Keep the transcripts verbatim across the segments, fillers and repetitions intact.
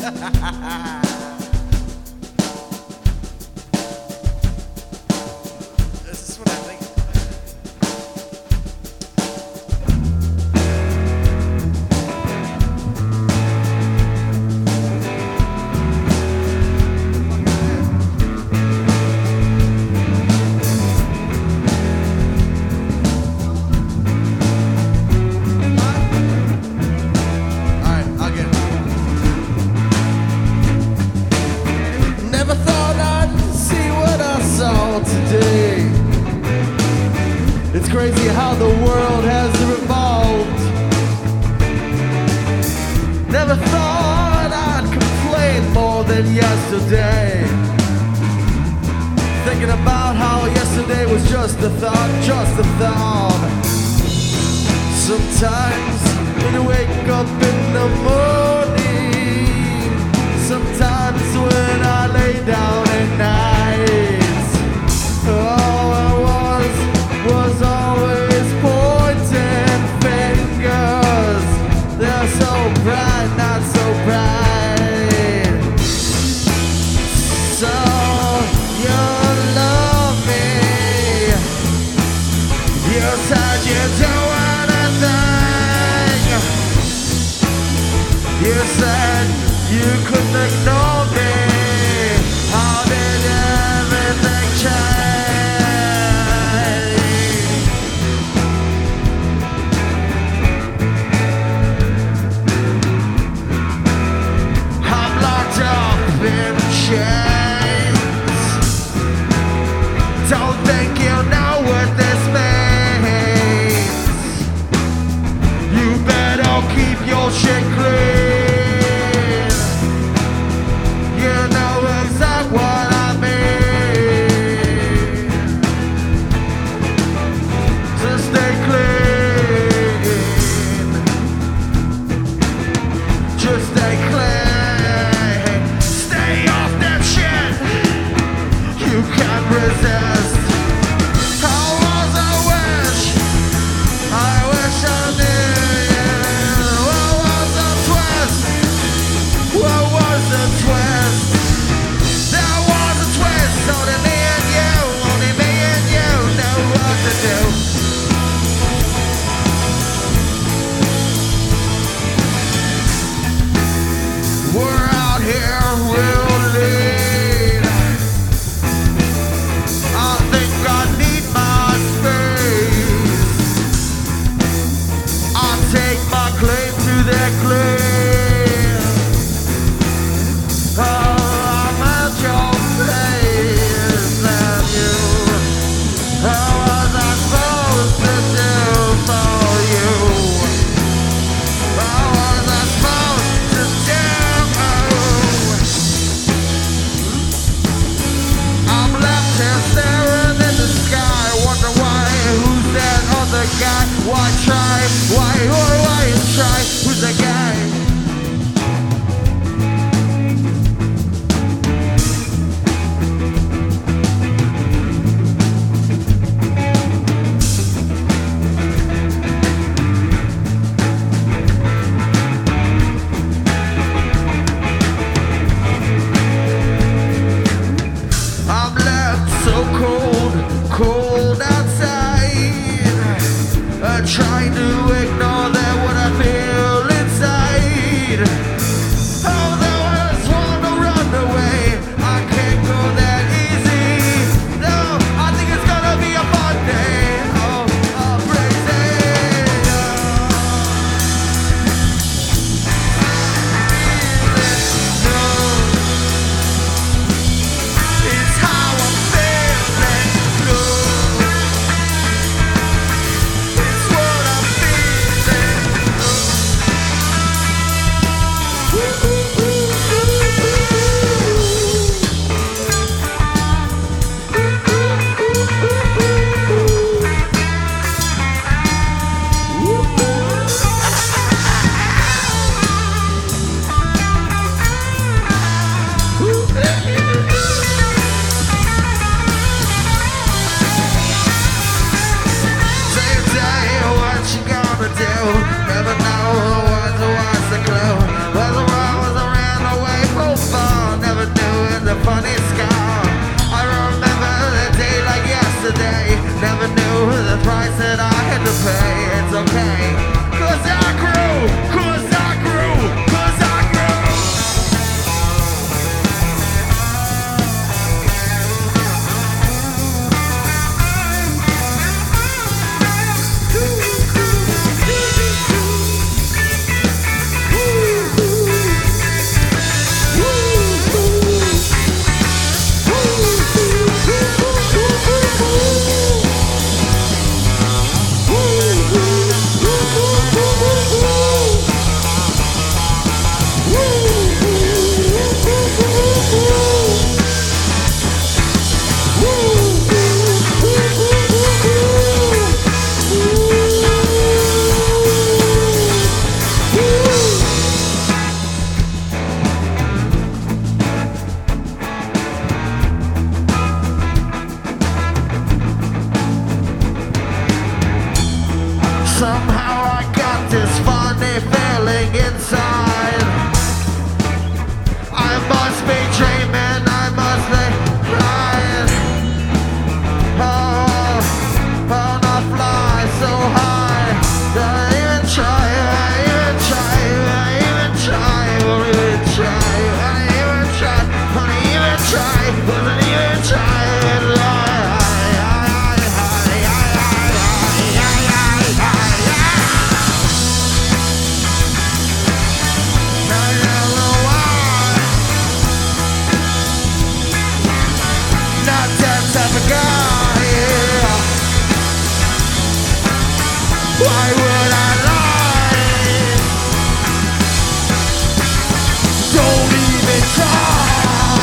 This is what I think. Today, it's crazy how the world has revolved. Never thought I'd complain more than yesterday. Thinking about how yesterday was just a thought, just a thought. Sometimes when you wake up in the morning, sometimes when I lay down at night, all I was, was always pointing fingers. They're so bright, not so bright. So you love me. You said you'd do anything. You said you couldn't ignore me. How did everything change? Don't think you know what this means. You better keep your shit clean. You know exactly what I mean. So stay clean. Just stay clean. Stay off that shit. You can't resist. Why try? Why, why, why try? Who's the guy? I'm left so cold, cold outside. I'm trying to ignore that what I feel inside. Although I just want to run away, I can't go that easy. No, I think it's gonna be a fun day. Oh, I'm crazy. It's how I'm feeling. Never know what's the what's the clue. Whether I was around the way okay, it's okay. Cause I grew, cause I grew, cause I grew. Somehow I got this funny feeling inside. I must be dreaming, I must be lying. Oh, oh, not fly so high. I even try, I even try, I even try, I even try, I even try, I even try, I even try. Why would I lie? Don't even try.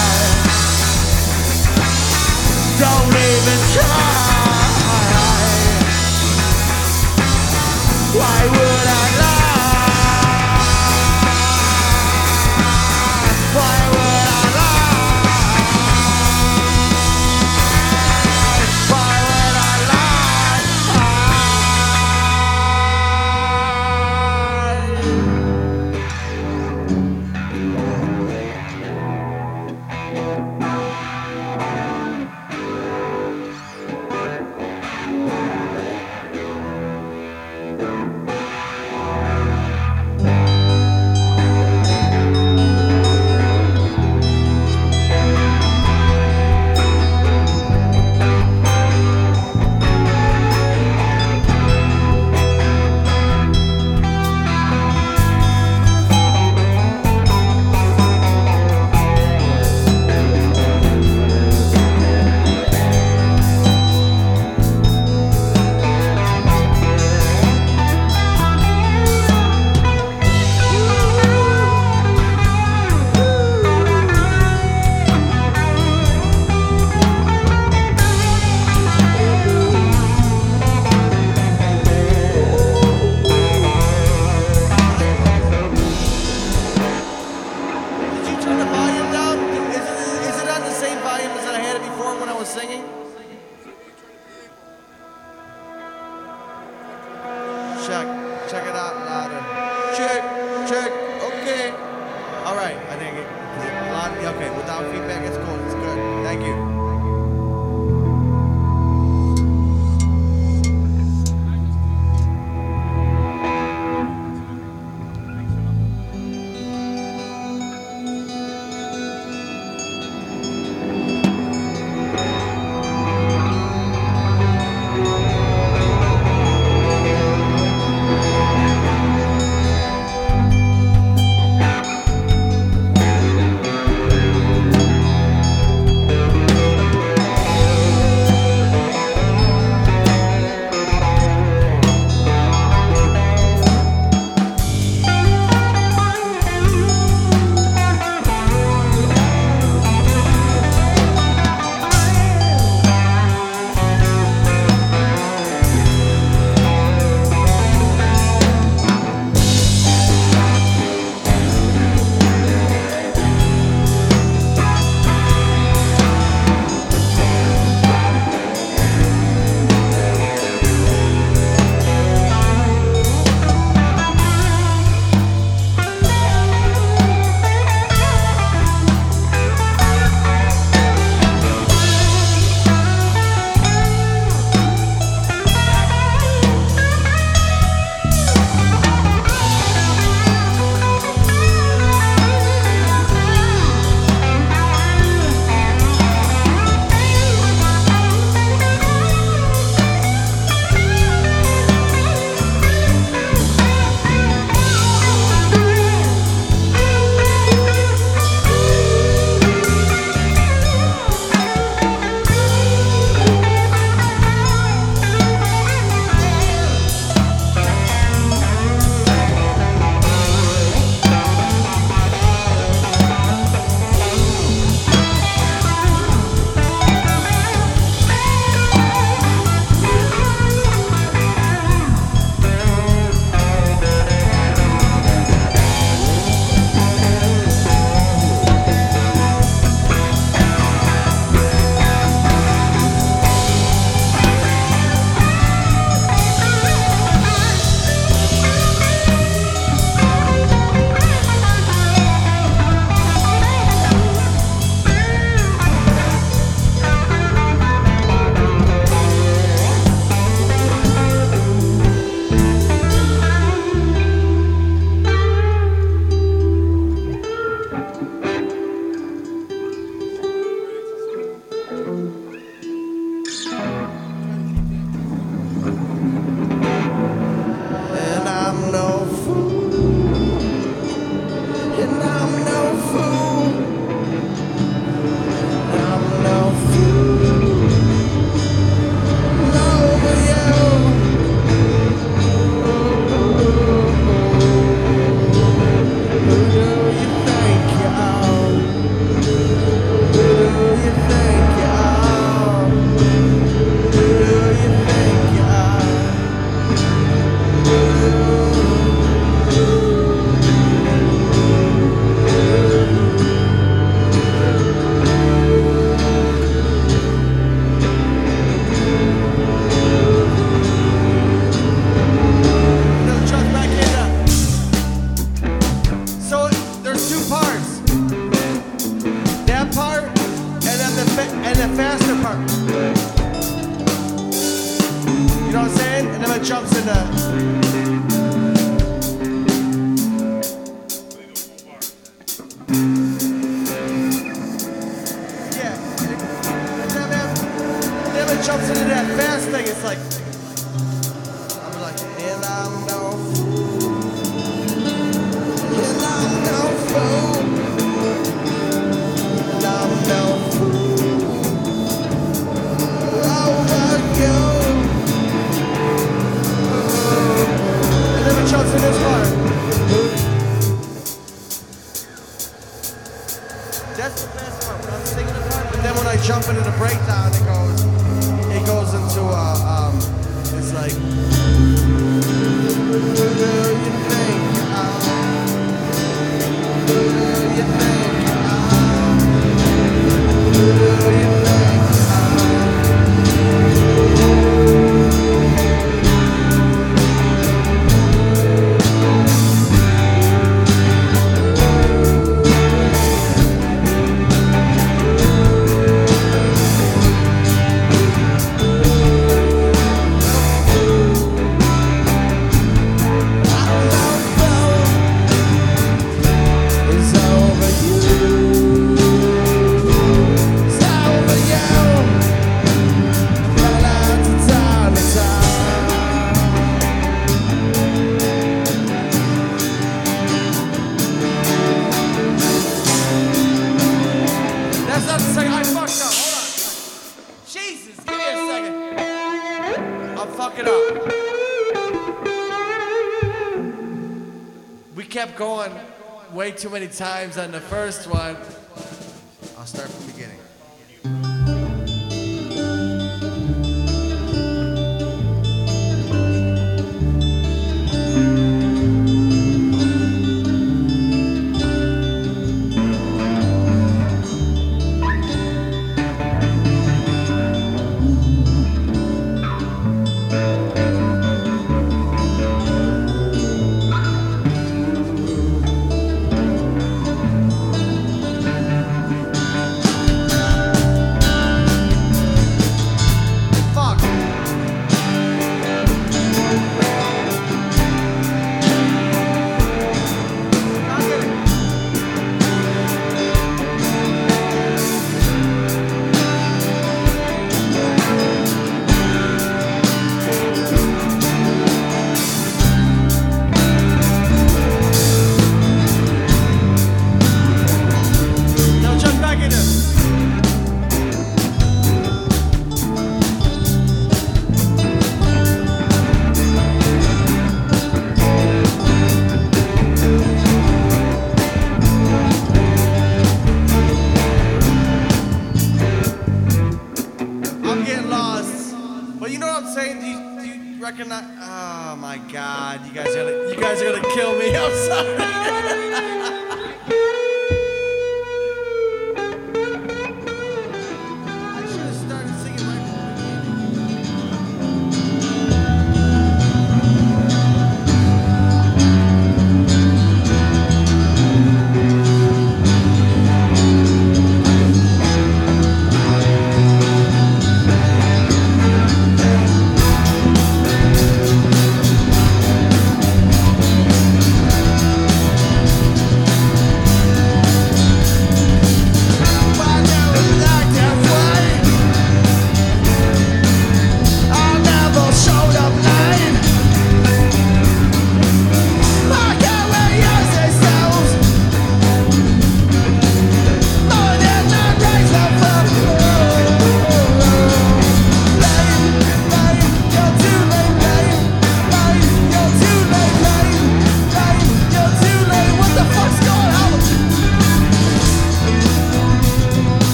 Don't even try. Why would I lie? Why would I lie? Why would I lie? Singing? Check, check it out louder. Check, check, okay. All right, I think it, is it loud? Okay, without feedback, it's cool, it's good. Thank you. let me try to sing this part. That's the best part. When I'm singing the part, but then when I jump into the breakdown, it goes, it goes into uh, um, it's like. Who do you think I am? Who do you think I am? Who do you think I am? Going way too many times on the first one. I'll start from the beginning. Oh my God, you guys are gonna, you guys are gonna kill me. I'm sorry.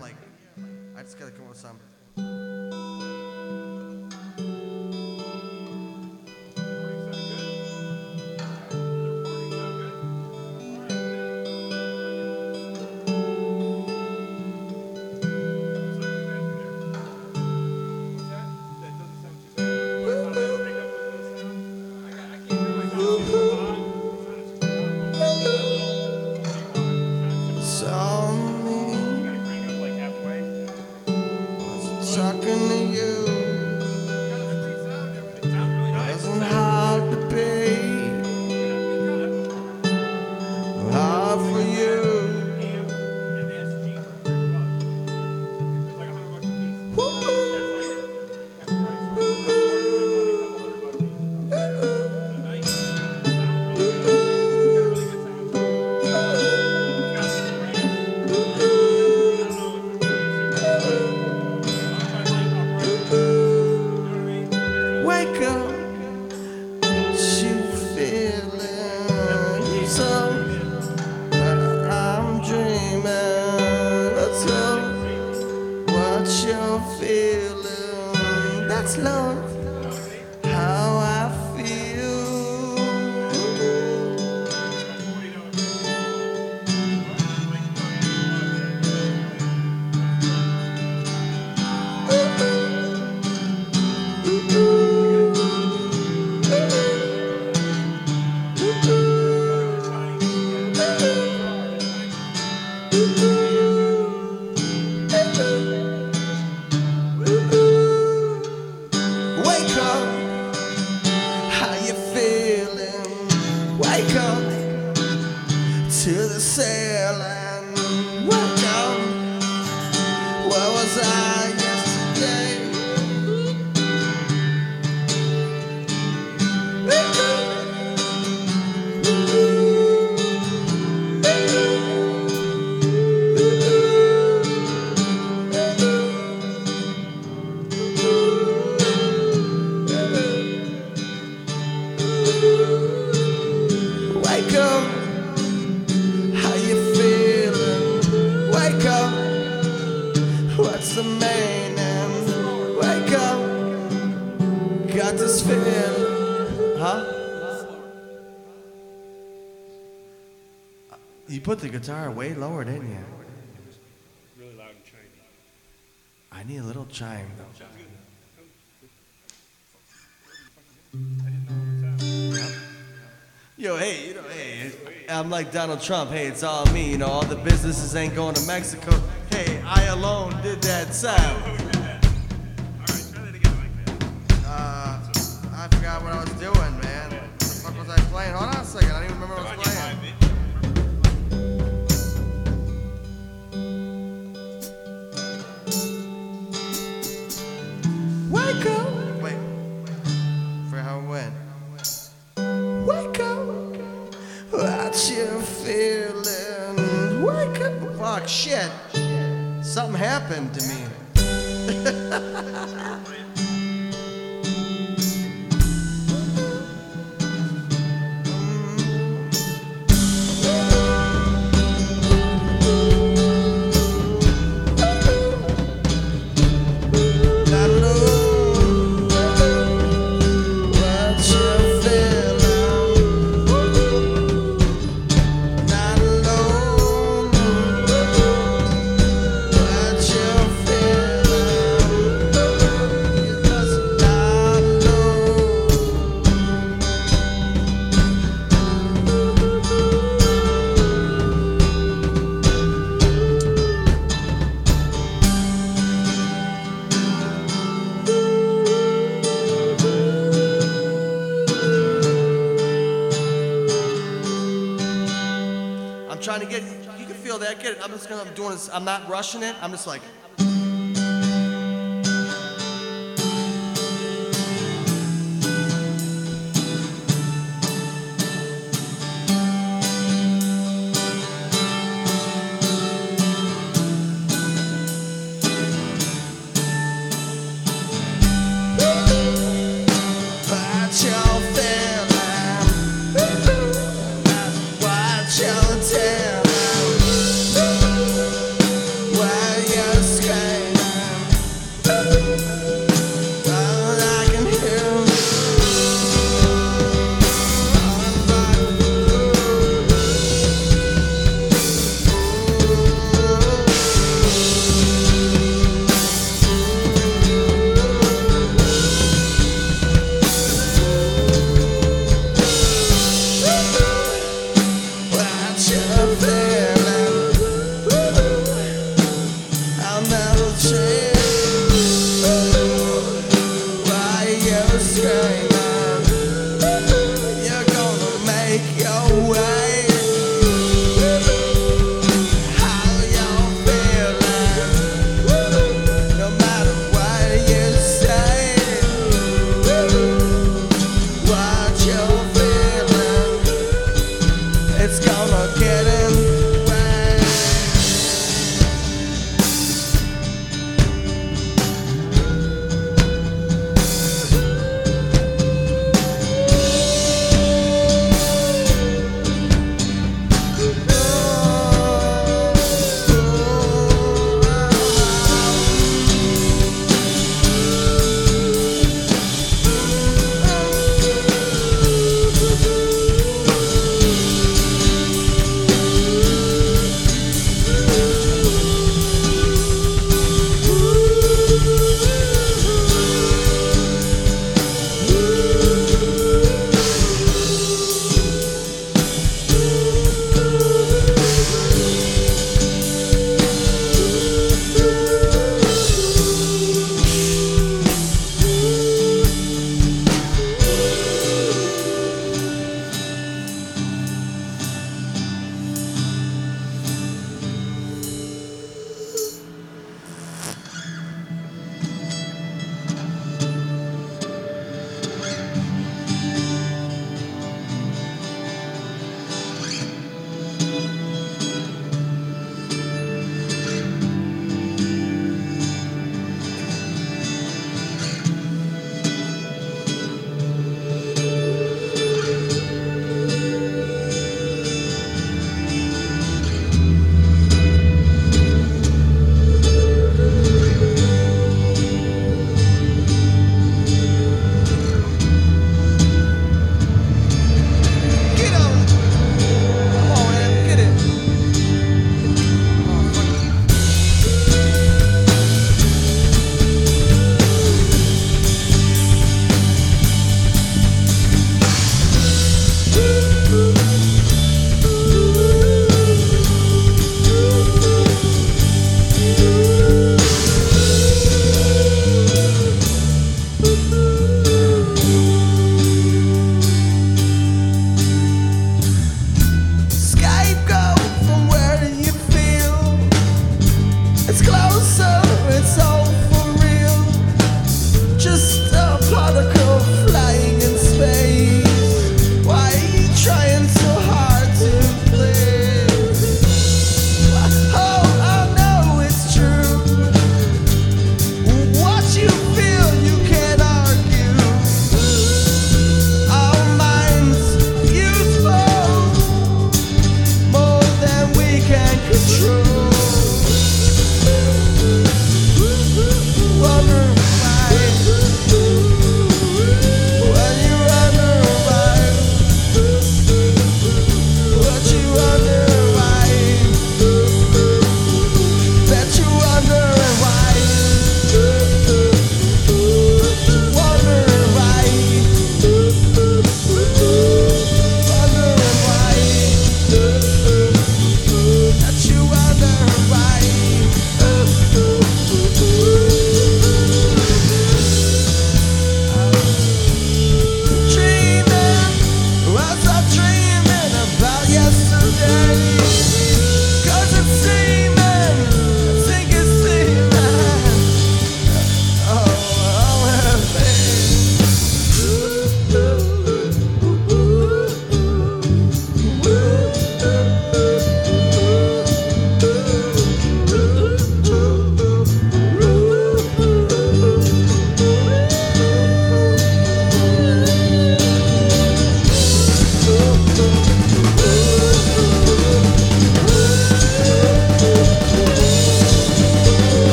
Like, I just gotta come up with some. Talking to you wasn't hard to be, hard for you. Wake up, you feeling so. I'm dreaming. That's love. What you're feeling. That's love. How I feel. Wake up, how you feeling? Wake up to the sailing. Wake up, where was I yesterday? Wake up. Wake up, how you feeling? Wake up, what's the meaning? Wake up, got this feeling. Huh? You put the guitar way lower, didn't you? Really loud and chimey. I need a little chime though. Yo, hey, you know, hey, I'm like Donald Trump. Hey, it's all me. You know, all the businesses ain't going to Mexico. Hey, I alone did that sound. Uh, I forgot what I was doing, man. What the fuck was I playing? Hold on a second. I don't even remember what I was playing. Wake up. Wait. For how it went. Wake up. What you feeling? Wake up. Fuck, shit. Something happened to me. Trying to get, you can feel that, get it. I'm just gonna, I'm doing this, I'm not rushing it, I'm just like. What you're feeling, what you're telling, why you're gonna get him back.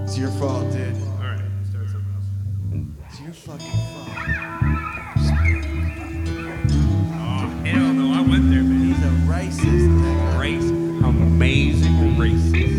It's your fault, dude. All right, start something else. It's your fucking fault. Oh, hell no, I went there, man. He's a racist, nigga. Race, amazing racist.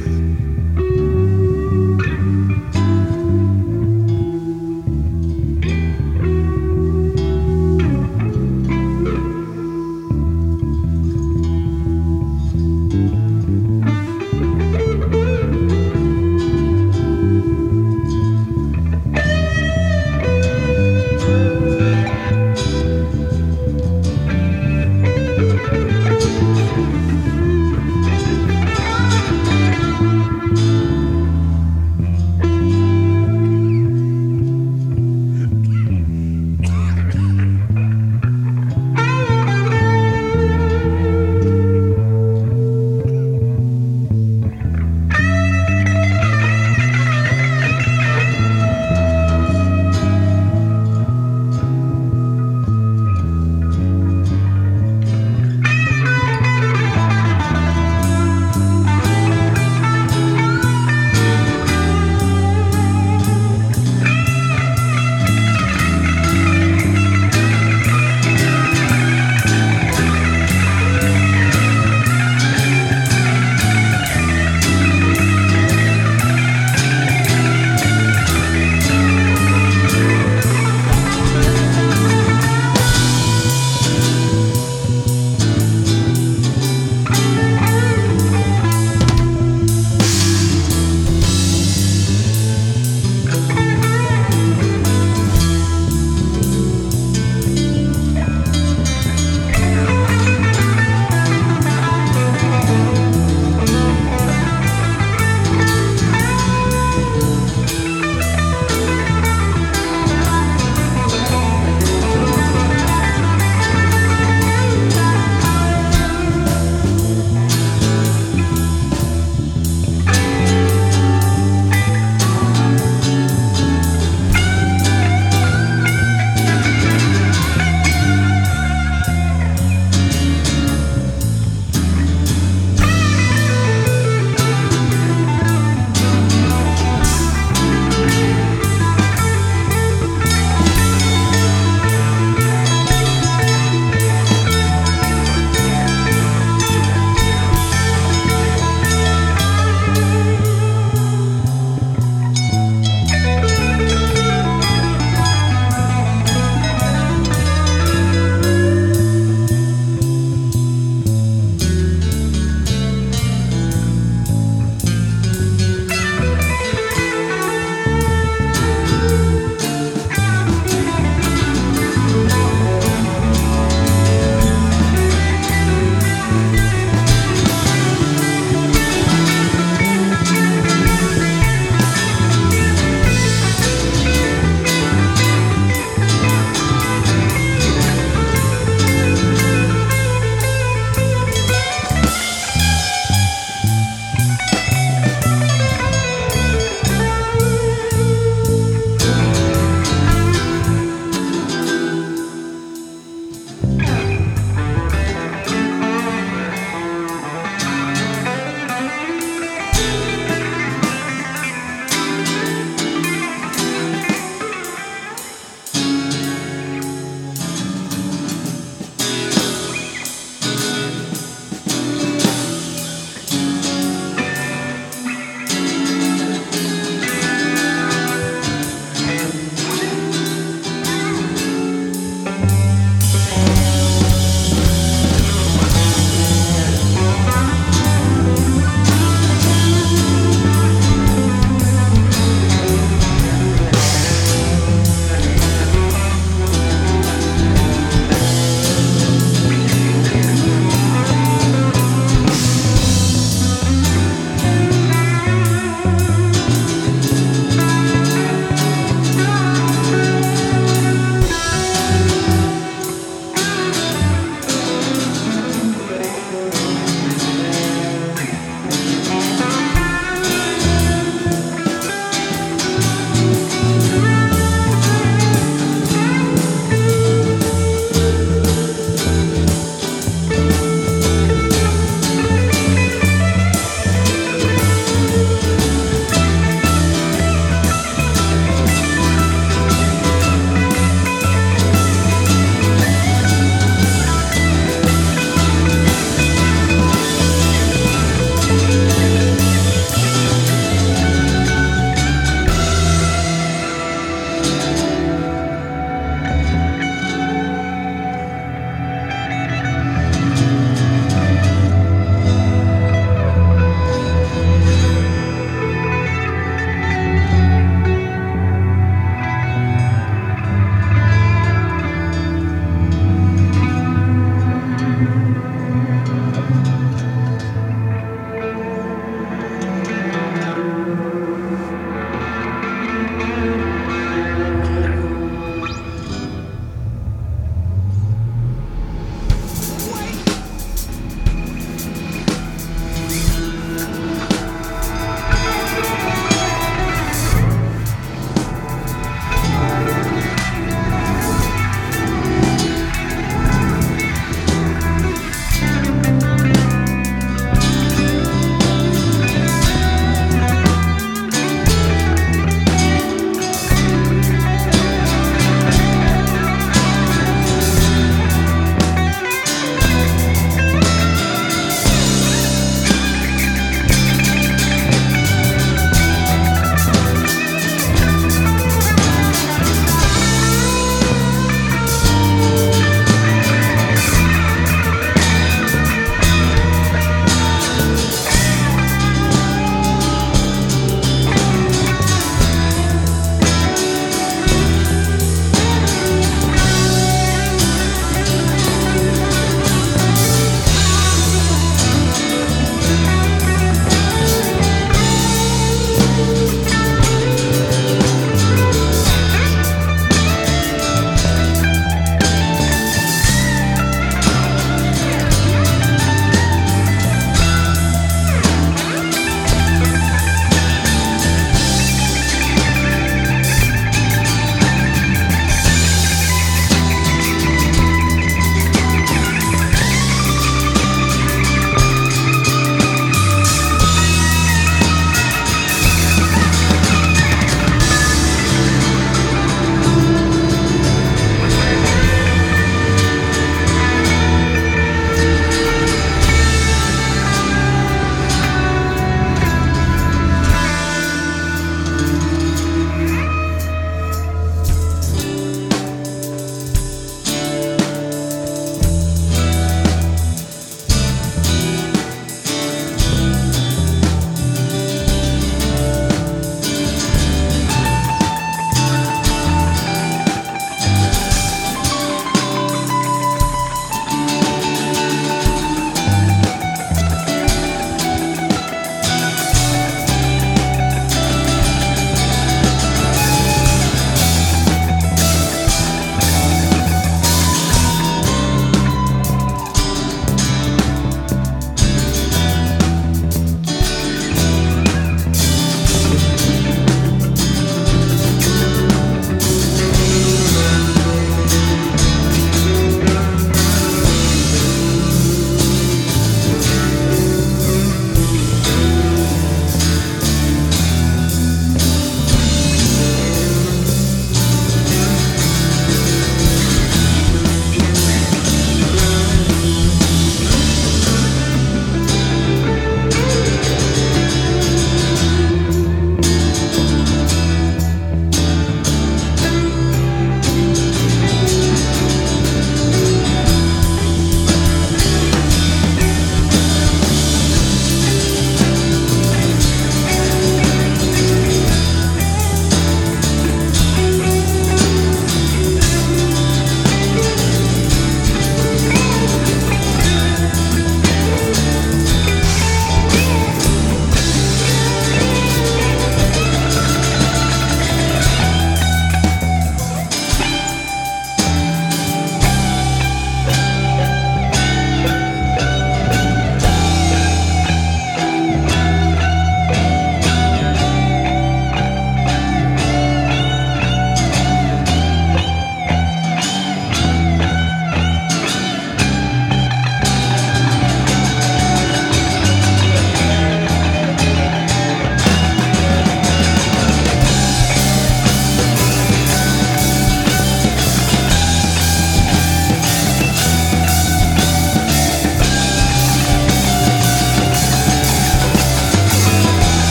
Thank